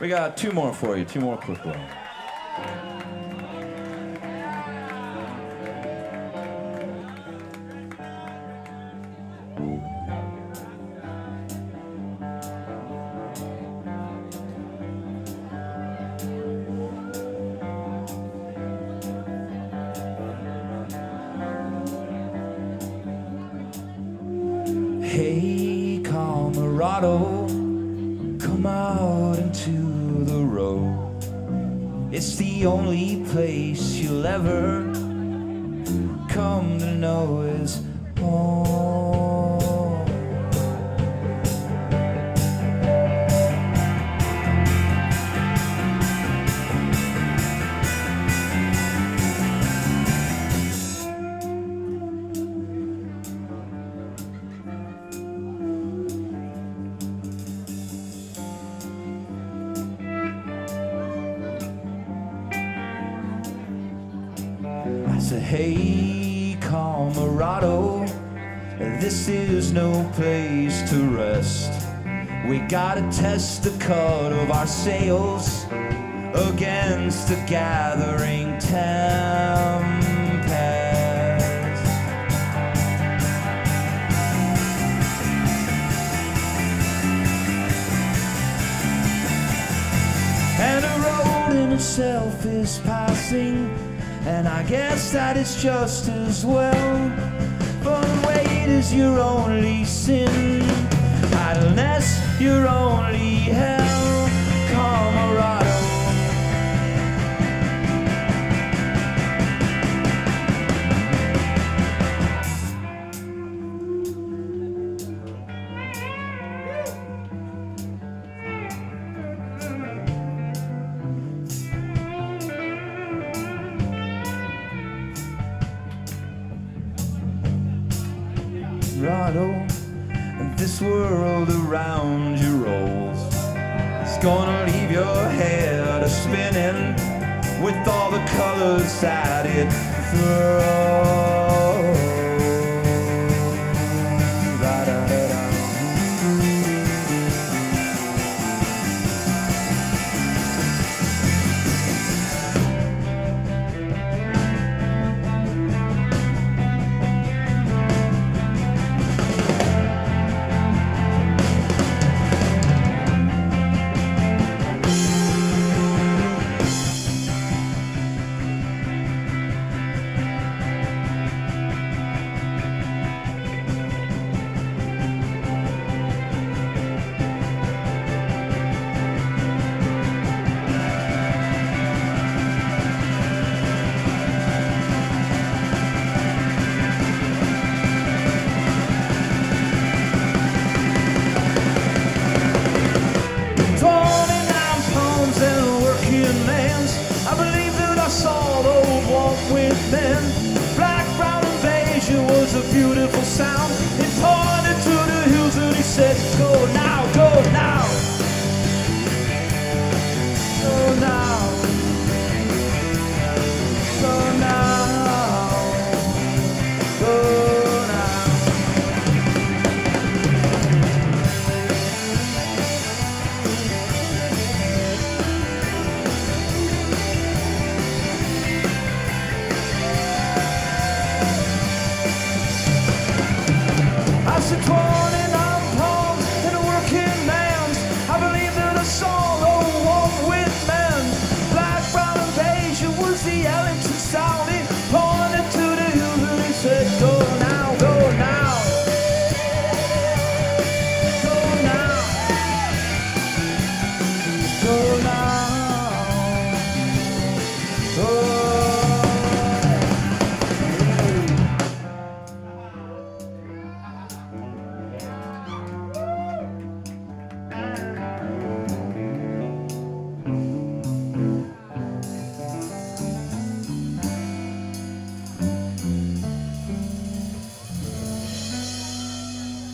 We got two more for you, two more quick ones. Hey, Colorado, come out into the road. It's the only place you'll ever come to know is home. I said, hey, Colorado, this is no place to rest. We gotta test the cut of our sails against the gathering tempest. And the road in itself is passing, and I guess that is just as well. But wait is your only sin, idleness your only hell, Colorado. And this world around you rolls. It's gonna leave your head a-spinning with all the colors that it throws. Da-da-da-da. I believe that I saw the old walk with men. Black, brown, and beige, it was a beautiful sound.